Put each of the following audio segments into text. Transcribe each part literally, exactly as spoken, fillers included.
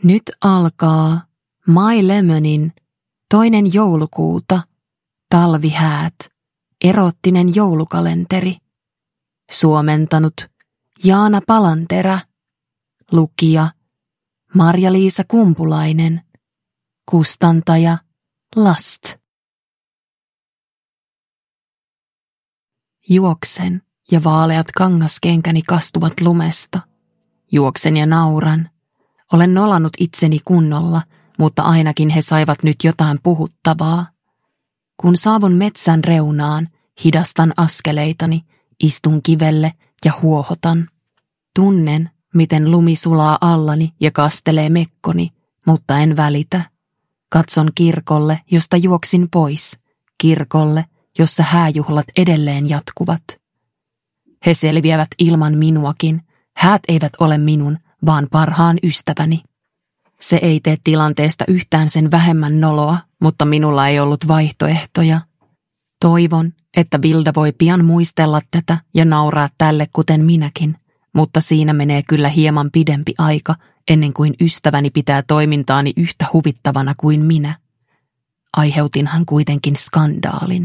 Nyt alkaa My Lemonin toinen joulukuuta, talvihäät, eroottinen joulukalenteri. Suomentanut Jaana Palanterä, lukija Marja-Liisa Kumpulainen, kustantaja Last. Juoksen ja vaaleat kangaskenkäni kastuvat lumesta. Juoksen ja nauran. Olen nolannut itseni kunnolla, mutta ainakin he saivat nyt jotain puhuttavaa. Kun saavun metsän reunaan, hidastan askeleitani, istun kivelle ja huohotan. Tunnen, miten lumi sulaa allani ja kastelee mekkoni, mutta en välitä. Katson kirkolle, josta juoksin pois, kirkolle, jossa hääjuhlat edelleen jatkuvat. He selviävät ilman minuakin. Häät eivät ole minun, vaan parhaan ystäväni. Se ei tee tilanteesta yhtään sen vähemmän noloa, mutta minulla ei ollut vaihtoehtoja. Toivon, että Vilda voi pian muistella tätä ja nauraa tälle kuten minäkin, mutta siinä menee kyllä hieman pidempi aika, ennen kuin ystäväni pitää toimintaani yhtä huvittavana kuin minä. Aiheutinhan kuitenkin skandaalin.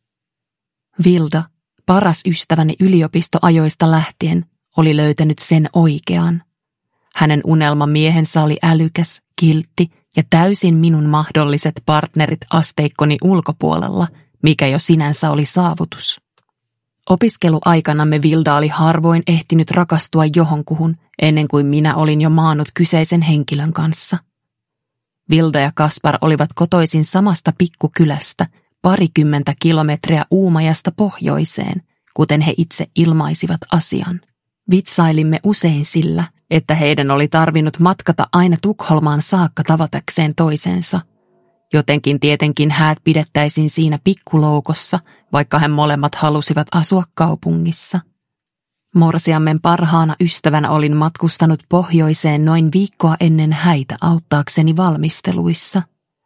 Vilda, paras ystäväni yliopistoajoista lähtien, oli löytänyt sen oikean. Hänen unelmamiehensä oli älykäs, kiltti ja täysin minun mahdolliset partnerit asteikkoni ulkopuolella, mikä jo sinänsä oli saavutus. Opiskeluaikanamme Vilda oli harvoin ehtinyt rakastua johonkuhun, ennen kuin minä olin jo maannut kyseisen henkilön kanssa. Vilda ja Kaspar olivat kotoisin samasta pikkukylästä, parikymmentä kilometriä Uumajasta pohjoiseen, kuten he itse ilmaisivat asian. Vitsailimme usein sillä, että heidän oli tarvinnut matkata aina Tukholmaan saakka tavatakseen toisensa. Jotenkin tietenkin häät pidettäisiin siinä pikkuloukossa, vaikka he molemmat halusivat asua kaupungissa. Morsiammen parhaana ystävänä olin matkustanut pohjoiseen noin viikkoa ennen häitä auttaakseni valmisteluissa.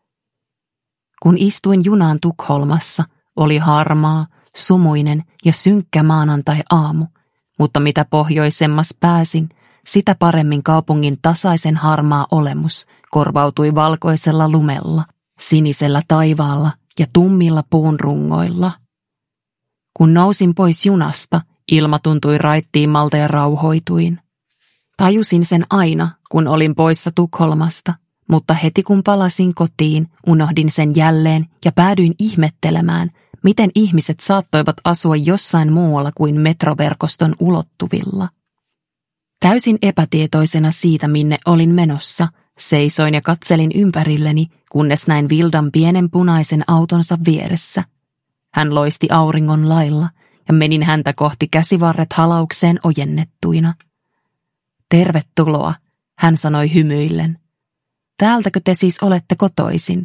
Kun istuin junaan Tukholmassa, oli harmaa, sumuinen ja synkkä maanantai-aamu, mutta mitä pohjoisemmas pääsin, sitä paremmin kaupungin tasaisen harmaa olemus korvautui valkoisella lumella, sinisellä taivaalla ja tummilla puunrungoilla. Kun nousin pois junasta, ilma tuntui raittiimmalta ja rauhoituin. Tajusin sen aina, kun olin poissa Tukholmasta, mutta heti kun palasin kotiin, unohdin sen jälleen ja päädyin ihmettelemään, miten ihmiset saattoivat asua jossain muualla kuin metroverkoston ulottuvilla. Täysin epätietoisena siitä, minne olin menossa, seisoin ja katselin ympärilleni, kunnes näin Vildan pienen punaisen autonsa vieressä. Hän loisti auringon lailla ja menin häntä kohti käsivarret halaukseen ojennettuina. Tervetuloa, hän sanoi hymyillen. Täältäkö te siis olette kotoisin?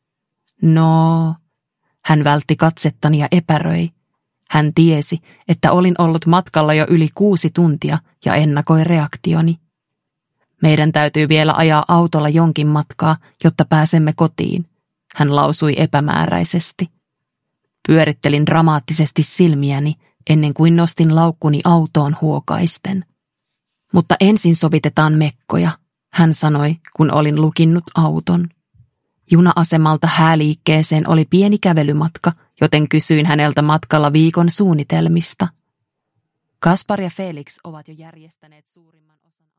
No, hän vältti katsettani ja epäröi. Hän tiesi, että olin ollut matkalla jo yli kuusi tuntia ja ennakoi reaktioni. Meidän täytyy vielä ajaa autolla jonkin matkaa, jotta pääsemme kotiin, hän lausui epämääräisesti. Pyörittelin dramaattisesti silmiäni ennen kuin nostin laukkuni autoon huokaisten. Mutta ensin sovitetaan mekkoja, hän sanoi, kun olin lukinnut auton. Juna-asemalta hääliikkeeseen oli pieni kävelymatka, joten kysyin häneltä matkalla viikon suunnitelmista. Kaspar ja Felix ovat jo järjestäneet suurimman osan